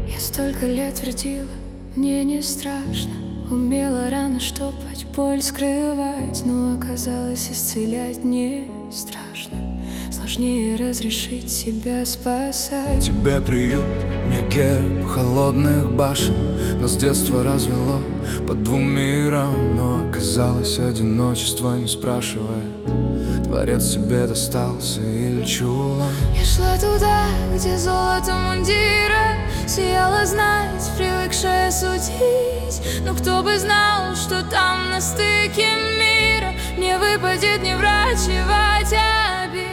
Я столько лет твердила, мне не страшно. Умела рано штопать, боль скрывать, но оказалось, исцелять не страшно. Сложнее разрешить себя спасать. Тебе приют, мне герб холодных башен. Нас с детства развело по двум мирам, но оказалось, одиночество не спрашивает. Творец себе достался или чулан. Я шла туда, где золото мундира сияло знать, привыкшая судить. Но кто бы знал, что там на стыке мира мне выпадет не врачевать обид.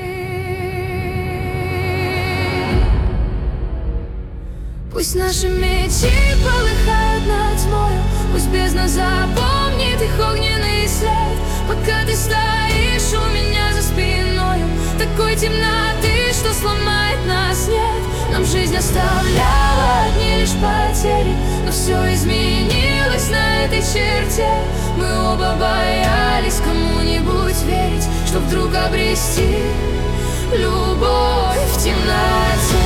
Пусть наши мечи полыхают над морем, пусть бездна запомнит их огненный след. Пока ты стоишь у меня за спиною, такой темноты, что сломает нас нет. Нам жизнь оставляла одни лишь потери, но все изменилось на этой черте. Мы оба боялись кому-нибудь верить, что вдруг обрести любовь в темноте.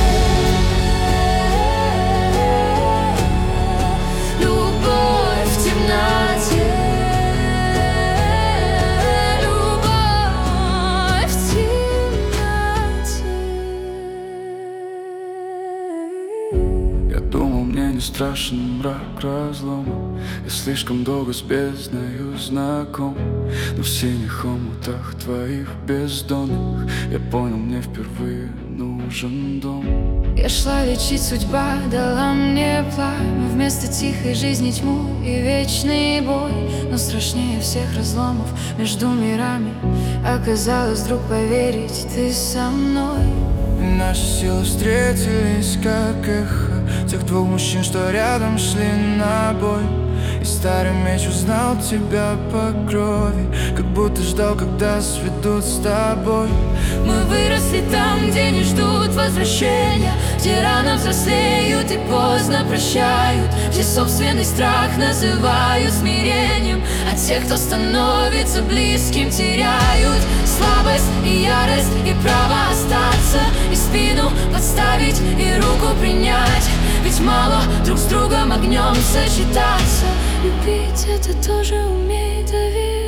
Я думал, мне не страшен мрак разлома. Я слишком долго с бездною знаком, но в синих омутах твоих бездонных я понял, мне впервые нужен дом. Я шла лечить, судьба дала мне пламя, вместо тихой жизни тьму и вечный бой. Но страшнее всех разломов между мирами оказалось вдруг поверить, ты со мной. Наши силы встретились, как эхо тех двух мужчин, что рядом шли на бой. И старый меч узнал тебя по крови, как будто ждал, когда сведут с тобой. Мы выросли там, где не ждут возвращения, где рано взрослеют и поздно прощают, где собственный страх называют смирением, а тех, кто становится близким, теряют слабость и ярость, и право остаться, и спину подставить, и руку принять. Ведь мало друг с другом огнем сочетаться. Любить — это тоже уметь доверять.